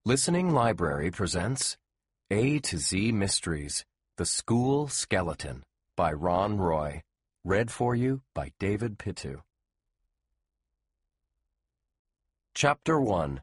Listening Library presents A to Z Mysteries, The School Skeleton by Ron Roy. Read for you by David Pittu. Chapter 1.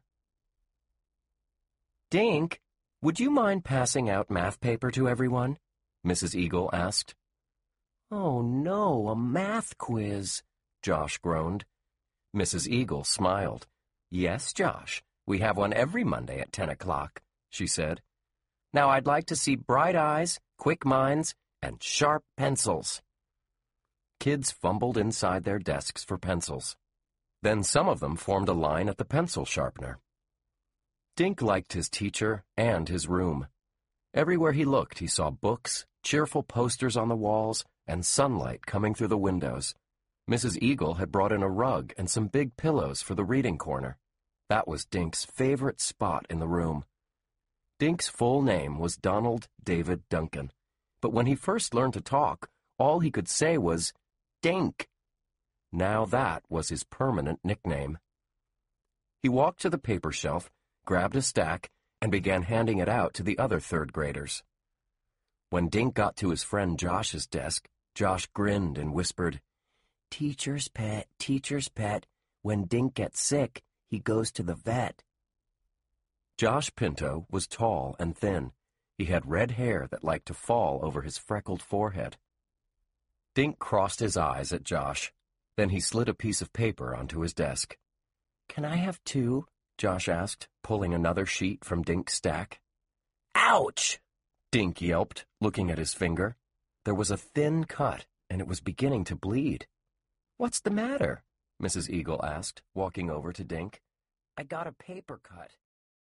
Dink, would you mind passing out math paper to everyone? Mrs. Eagle asked. Oh no, a math quiz, Josh groaned. Mrs. Eagle smiled. Yes, Josh. We have one every Monday at 10 o'clock, she said. Now I'd like to see bright eyes, quick minds, and sharp pencils. Kids fumbled inside their desks for pencils. Then some of them formed a line at the pencil sharpener. Dink liked his teacher and his room. Everywhere he looked, he saw books, cheerful posters on the walls, and sunlight coming through the windows. Mrs. Eagle had brought in a rug and some big pillows for the reading corner. That was Dink's favorite spot in the room. Dink's full name was Donald David Duncan, but when he first learned to talk, all he could say was, Dink. Now that was his permanent nickname. He walked to the paper shelf, grabbed a stack, and began handing it out to the other third graders. When Dink got to his friend Josh's desk, Josh grinned and whispered, Teacher's pet, when Dink gets sick, he goes to the vet. Josh Pinto was tall and thin. He had red hair that liked to fall over his freckled forehead. Dink crossed his eyes at Josh. Then he slid a piece of paper onto his desk. Can I have two? Josh asked, pulling another sheet from Dink's stack. Ouch! Dink yelped, looking at his finger. There was a thin cut, and it was beginning to bleed. What's the matter? Mrs. Eagle asked, walking over to Dink. I got a paper cut.